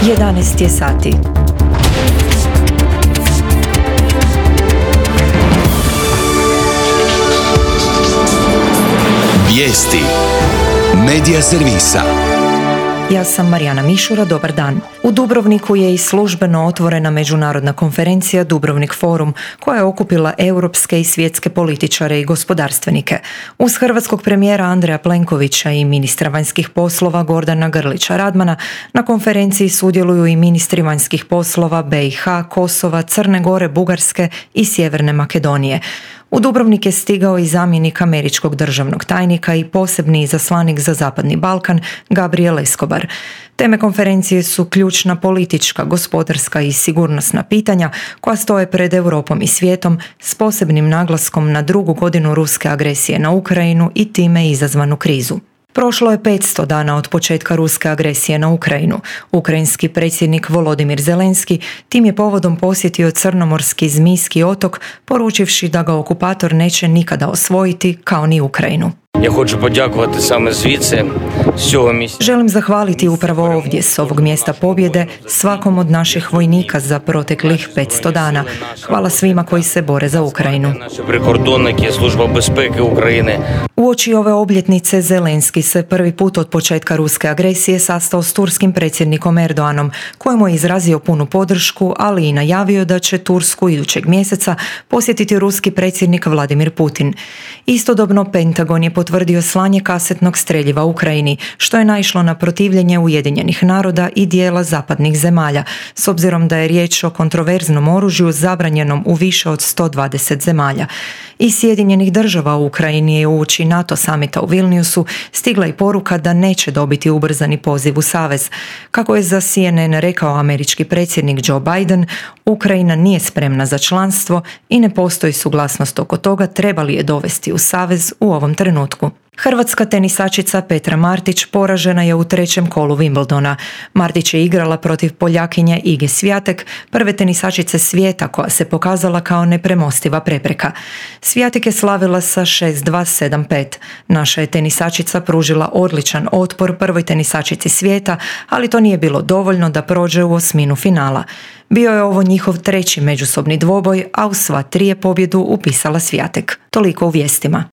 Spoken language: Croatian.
11 je sati. Vijesti Medija servisa. Ja sam Marijana Mišura, dobar dan. U Dubrovniku je i službeno otvorena međunarodna konferencija Dubrovnik Forum, koja je okupila europske i svjetske političare i gospodarstvenike. Uz hrvatskog premijera Andreja Plenkovića i ministra vanjskih poslova Gordana Grlića Radmana, na konferenciji sudjeluju i ministri vanjskih poslova BiH, Kosova, Crne Gore, Bugarske i Sjeverne Makedonije. U Dubrovnik je stigao i zamjenik američkog državnog tajnika i posebni izaslanik za Zapadni Balkan Gabriel Escobar. Teme konferencije su ključna politička, gospodarska i sigurnosna pitanja koja stoje pred Europom i svijetom s posebnim naglaskom na drugu godinu ruske agresije na Ukrajinu i time izazvanu krizu. Prošlo je 500 dana od početka ruske agresije na Ukrajinu. Ukrajinski predsjednik Volodimir Zelenski tim je povodom posjetio crnomorski Zmijski otok, poručivši da ga okupator neće nikada osvojiti, kao ni Ukrajinu. Ja hoću podjakovati same звідси, з цього місця. Želim zahvaliti upravo ovdje, s ovog mjesta pobjede, svakom od naših vojnika za proteklih 500 dana. Hvala svima koji se bore za Ukrajinu. Наші прикордонники, Служба безпеки України. Uoči ove obljetnice Zelenski se prvi put od početka ruske agresije sastao s turskim predsjednikom Erdoganom, kojemu je izrazio punu podršku, ali i najavio da će Tursku idućeg mjeseca posjetiti ruski predsjednik Vladimir Putin. Istodobno Pentagon je potvrdio slanje kasetnog streljiva Ukrajini, što je naišlo na protivljenje Ujedinjenih naroda i dijela zapadnih zemalja, s obzirom da je riječ o kontroverznom oružju zabranjenom u više od 120 zemalja. Iz Sjedinjenih država u Ukrajini je uoči NATO samita u Vilniusu stigla i poruka da neće dobiti ubrzani poziv u savez. Kako je za CNN rekao američki predsjednik Joe Biden, Ukrajina nije spremna za članstvo i ne postoji suglasnost oko toga treba li je dovesti u savez u ovom trenutku. Hrvatska tenisačica Petra Martić poražena je u trećem kolu Wimbledona. Martić je igrala protiv Poljakinje Ige Swiatek, prve tenisačice svijeta koja se pokazala kao nepremostiva prepreka. Swiatek je slavila sa 6-2, 7-5. Naša je tenisačica pružila odličan otpor prvoj tenisačici svijeta, ali to nije bilo dovoljno da prođe u osminu finala. Bio je ovo njihov treći međusobni dvoboj, a u sva tri je pobjedu upisala Swiatek. Toliko u vijestima.